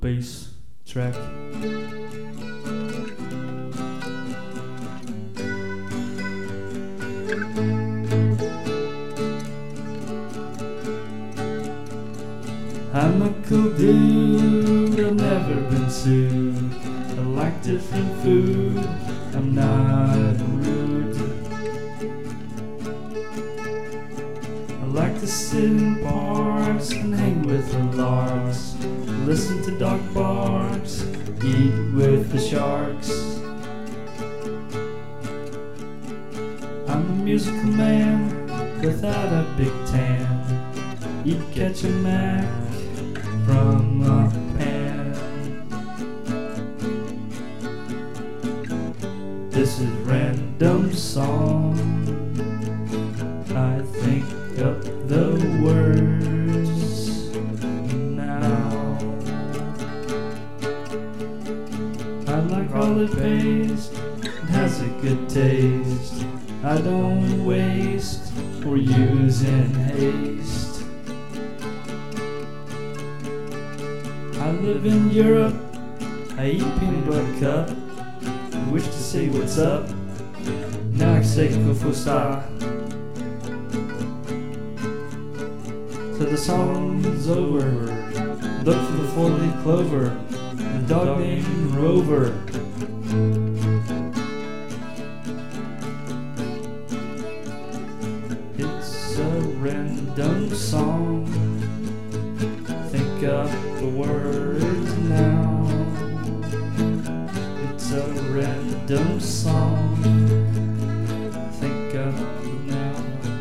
bass track. I'm a cool dude, I've never been sued. I like different food, I'm not rude. I like to sit in parks and hang with the larks, listen to dog barks, eat with the sharks. I'm a musical man without a big tan, eat ketchup mac from a pan. This is random song. I think of the words now. I like olive paste, it has a good taste. I don't waste or use in haste. I live in Europe, I eat peanut butter cup. I wish to say what's up, now I say kufusta. So the song's over, look for the four-leaf clover, and a dog named Rover. It's a random song, think of the words now. It's a random song, think of it now.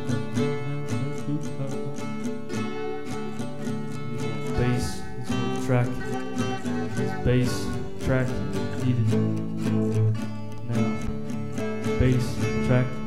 Bass, it's a track, it's bass track needed now. Bass track.